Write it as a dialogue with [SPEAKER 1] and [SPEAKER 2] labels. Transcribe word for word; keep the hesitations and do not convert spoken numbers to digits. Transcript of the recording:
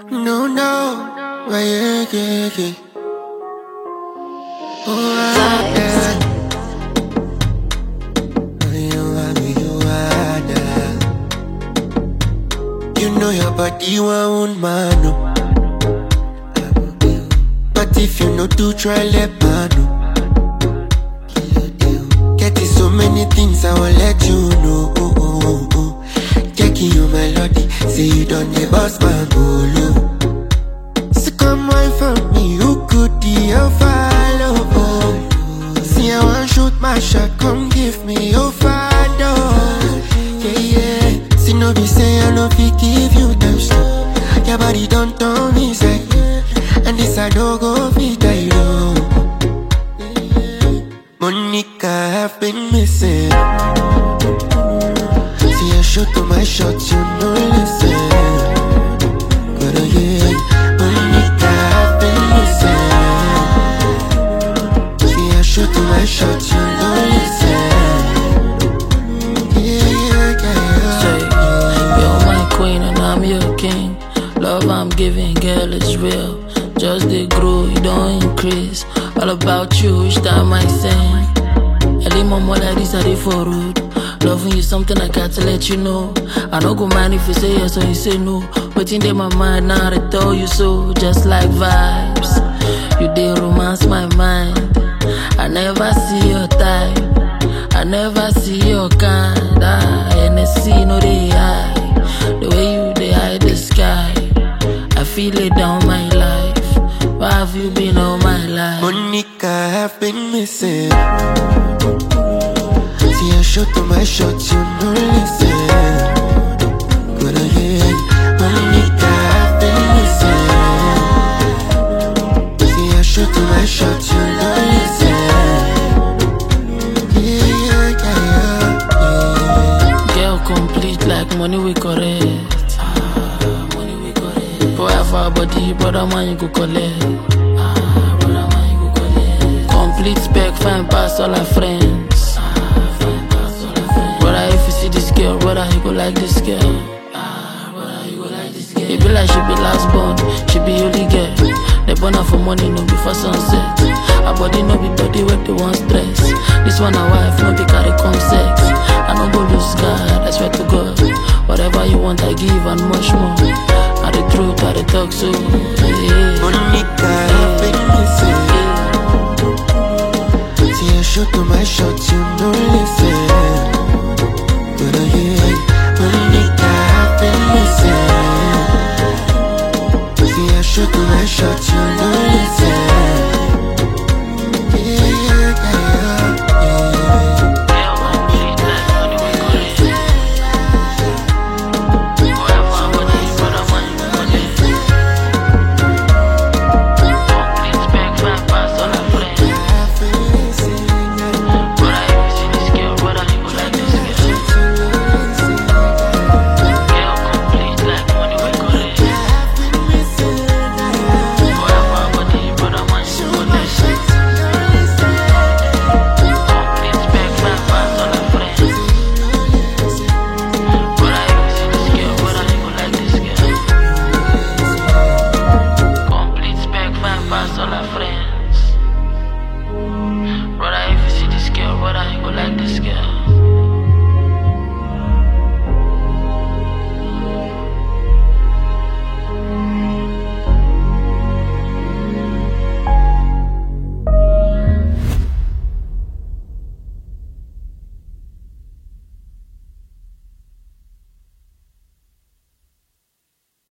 [SPEAKER 1] No, no, why, yeah, yeah, yeah. Oh, ah, yeah. You are me, you are that. You know your body won't man, no. But if you know to try, let man know. Getting so many things, I will let you know. Oh, oh, oh, oh. Checking your melody, say you done the boss man go low. So come wine for me, who could the follow? Oh. See I want shoot my shot, come give me your father. Yeah, yeah. See no be say I no fit give you them stuff. Your body don't turn me say, and this I don't go fit die low. Monica, I've been missing. See I shoot to my shot, you know listen. But uh, yeah, Monica, I've been missing. See I shoot to my shot, you know listen. Yeah, yeah, yeah,
[SPEAKER 2] Say,
[SPEAKER 1] yeah.
[SPEAKER 2] you're my queen and I'm your king. Love I'm giving, girl, it's real. Just they grow, you don't increase. All about you, each time I sing. Early mama like this, I did for road. Loving you something I got to let you know. I don't go mind if you say yes or you say no. But in my mind now I tell you so. Just like vibes, you did romance my mind. I never see your type, I never see your kind. I N S C no they hide. The way you they hide the sky, I feel it down my life. Where have you been all my life?
[SPEAKER 1] Monica, I've been missing. See I shot to my shot, you know listen. But uh, yeah, Monica, I've been missing. See I shot to my shot, you know listen. Yeah, yeah, yeah, yeah.
[SPEAKER 2] Girl complete like money we correct. Ah, money we correct. Forever body, brother man you go collect. Ah, brother man you go collect. Complete spec, fine pass all our friends. Ah, fine pass all our friends. Brother if you see this girl, brother you go like this girl. Ah, brother you go like this girl. It be like she be last born, she be only girl. They burn her for money, no be for sunset. Her body no be body where they want stress. This one a wife, no be carry come sex. I no go lose God, I swear to God. Whatever you want, I give and much more. I the truth, I the talk so. Yeah.
[SPEAKER 1] Monica, I've been missing. See I shot to my shot, you know listen.